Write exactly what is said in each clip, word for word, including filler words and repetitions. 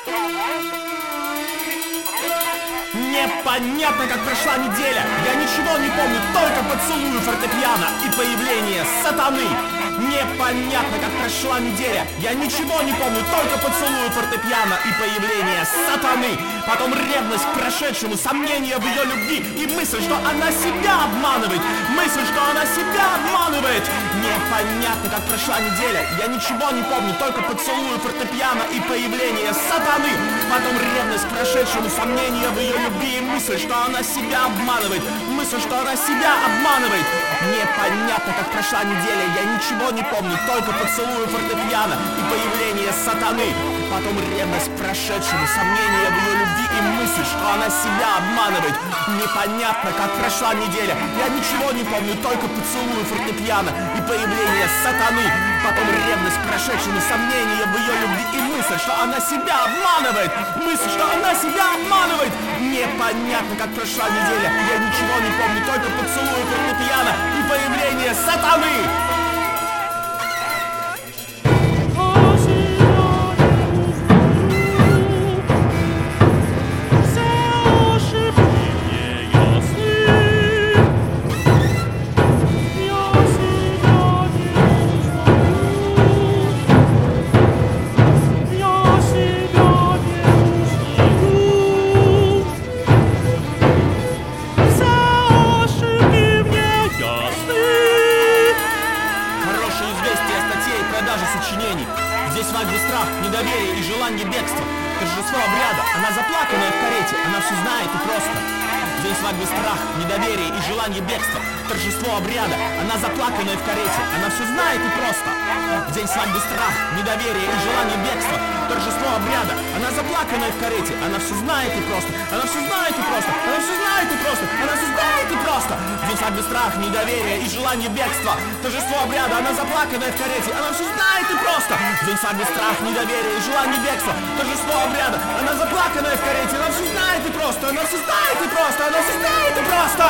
Непонятно, как прошла неделя. Я ничего не помню, только поцелую фортепиано и появление сатаны. Непонятно, как прошла неделя. Я ничего не помню, только поцелую фортепиано и появление сатаны. Потом ревность к прошедшему, сомнение в ее любви и мысль, что она себя обманывает. Мысль, что она себя обманывает. Непонятно, как прошла неделя. Я ничего не помню, только поцелую фортепиано и появление сатаны. Потом ревность к прошедшему, сомнение в ее любви и мысль, что она себя обманывает. Мысль, что она себя обманывает. Непонятно, как прошла неделя. Я ничего не помню, только поцелую фортепиано и появление сатаны. Потом ревность к прошедшему, сомнение в ее любви и мысль, что она себя обманывает. Непонятно, как прошла неделя. Я ничего не помню, только поцелую фортепиано и появление сатаны. Потом ревность к прошедшему, сомнение в ее любви и мысль, что она себя обманывает. Мысль, что она себя обманывает. Непонятно, как прошла неделя. Я ничего не помню, только поцелую фортепиано и появление сатаны. Здесь свадьбы, страх, недоверие и желание бегства. Торжество обряда, она заплаканная в карете, она все знает и просто. День свадьбы, страх, недоверие и желание бегства. Торжество обряда, она заплаканная в карете, она все знает и просто. День свадьбы, страх, недоверие и желание бегства. Торжество обряда, она заплаканная в карете, она все знает и просто. Она все знает и просто, она все знает и просто, она все знает и просто. День свадьбы, страх, недоверие и желание бегства. Торжество обряда, она заплаканная в карете, она все знает и просто. День свадьбы, страх, недоверие и желание бегства. Торжество обряда, она заплаканная в карете, она все знает и просто, она все знает и просто, она все знает и просто.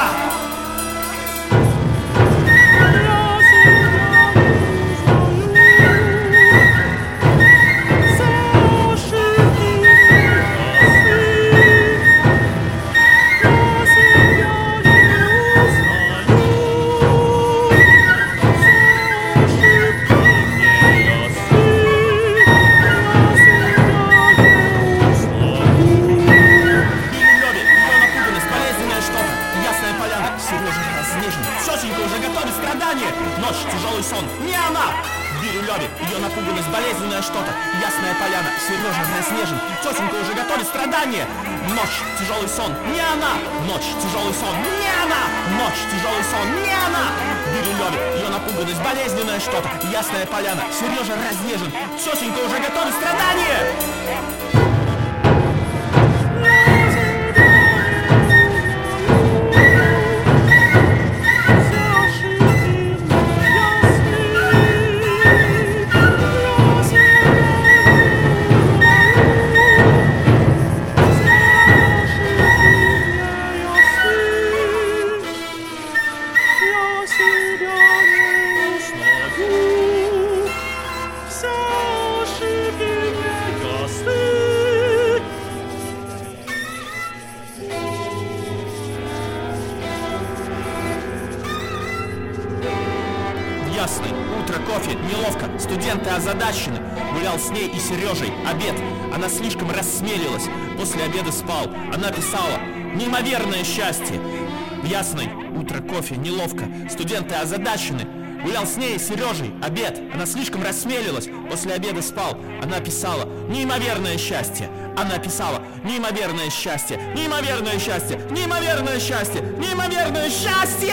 Ночь, тяжелый сон, не она! В Бирюлеве ее напуганность, болезненное что-то. Ясная поляна, Сережа заснежен. Тетенька уже готовит страдания. Ночь, тяжелый сон, не она! Ночь, тяжелый сон, не она! Ночь, тяжелый сон, не она! В Бирюлеве ее напуганность, болезненное что-то. Ясная поляна, Сережа разнежен. Тетенька уже готовит страдания. Ясный, утро, кофе, неловко, студенты озадачены. Гулял с ней и Сережей, обед. Она слишком рассмелилась, после обеда спал. Она писала: неимоверное счастье. Ясный, утро, кофе, неловко, студенты озадачены. Гулял с ней и Сережей, обед. Она слишком рассмелилась, после обеда спал. Она писала: неимоверное счастье. Она писала: неимоверное счастье, неимоверное счастье, неимоверное счастье, неимоверное счастье!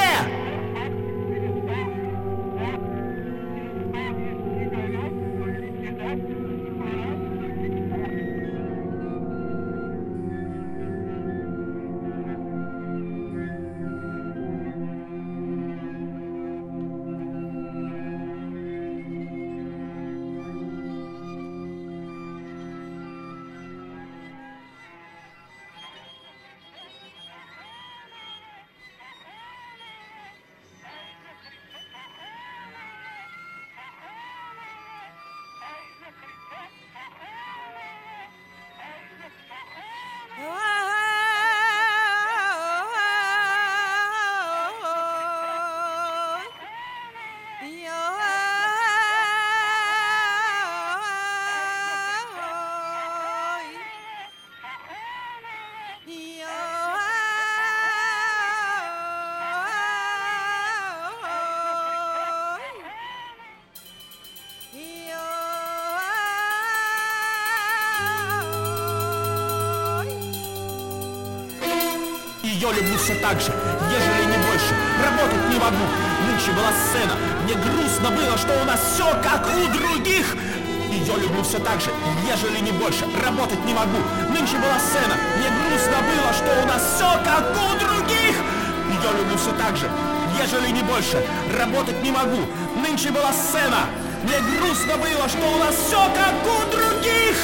Ее люблю все так же, ежели не больше. Работать не могу, нынче была сцена. Мне грустно было, что у нас все как у других. Ее люблю все так же, ежели не больше. Работать не могу, нынче была сцена. Мне грустно было, что у нас все как у других. Ее люблю все так же, ежели не больше. Работать не могу, нынче была сцена. Мне грустно было, что у нас все как у других.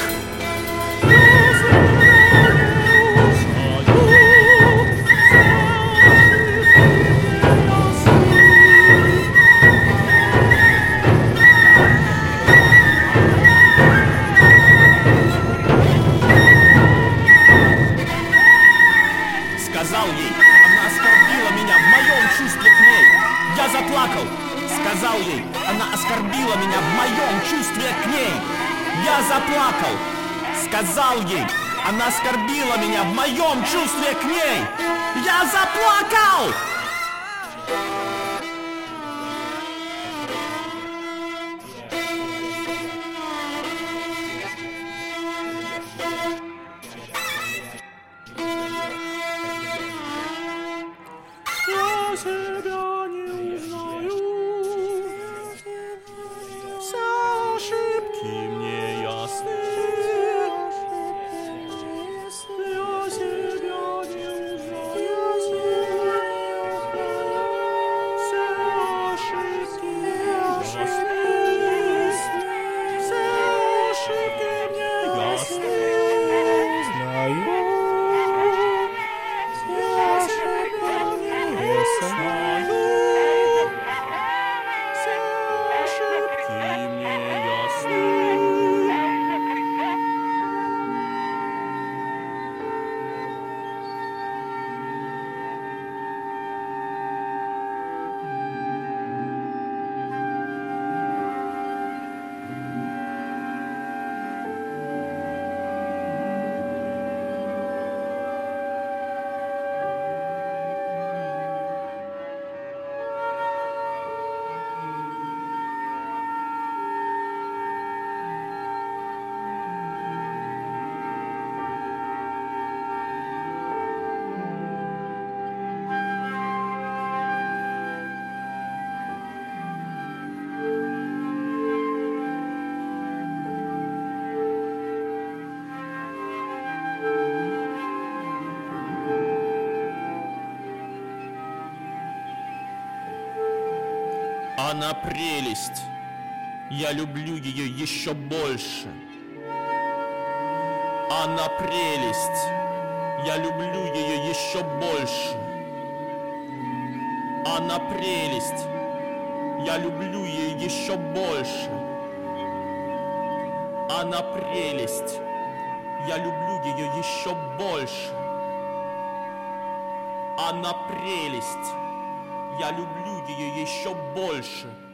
Сказал ей, она оскорбила меня в моем чувстве к ней. Я заплакал. Сказал ей, она оскорбила меня в моем чувстве к ней. Я заплакал. Сказал ей, она оскорбила меня в моем чувстве к ней. Я заплакал. Я себя не узнаю. Все ошибки мне ясны. Я себя не узнаю. Все ошибки мне ясны. Все ошибки мне ясны. Знаю. Она прелесть, я люблю ее еще больше. Она прелесть, я люблю ее еще больше. Она прелесть, я люблю ее еще больше. Она прелесть, я люблю ее еще больше. Она прелесть, я люблю ее еще больше.